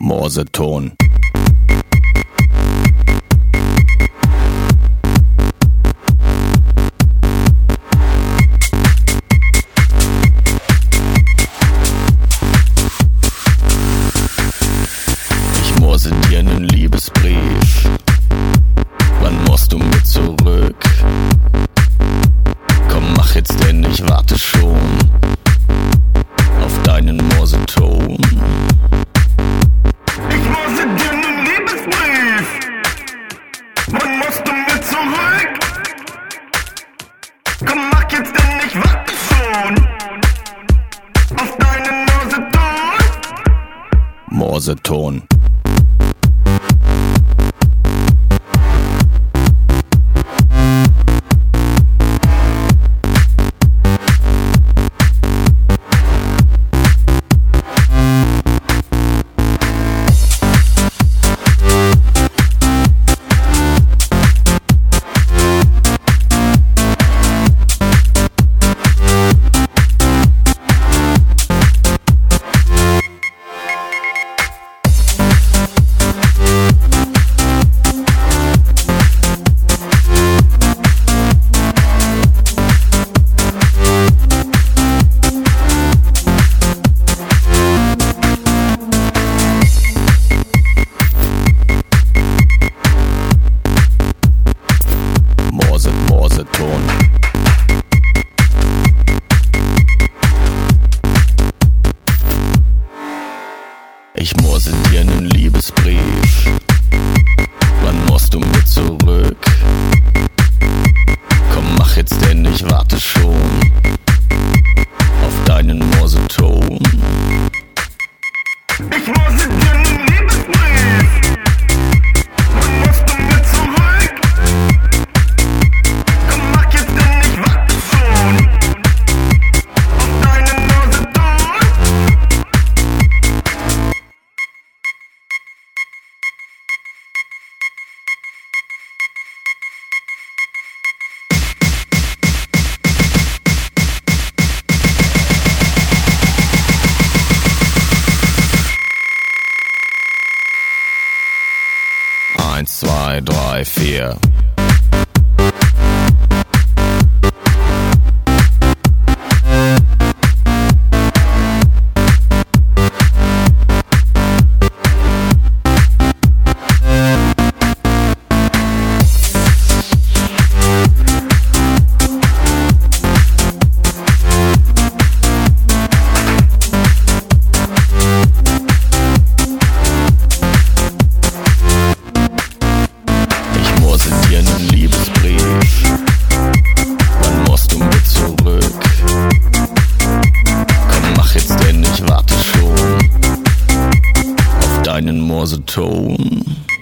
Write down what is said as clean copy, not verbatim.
Morseton. Ich morse dir nen Liebesbrief. Wann musst du mit zurück? Komm, mach jetzt denn, ich warte schon auf deinen Morseton. Ich morse dir nen Liebesbrief. Wann musst du mit zurück? Komm, mach jetzt denn, ich warte schon auf deinen Morseton. Morseton. Morseton. Ich morse dir nen Liebesbrief. Wann musst du mit zurück? Komm, mach jetzt denn, ich warte schon auf deinen Morseton. Ich morse dir nen Liebesbrief. Wann musst du mit zurück? Komm, mach jetzt denn, ich warte schon auf deinen Morseton. Eins, zwei, drei, vier. Ich morse dir nen Liebesbrief. Wann musst du mit zurück? Komm, mach jetzt denn, ich warte schon auf deinen Morseton.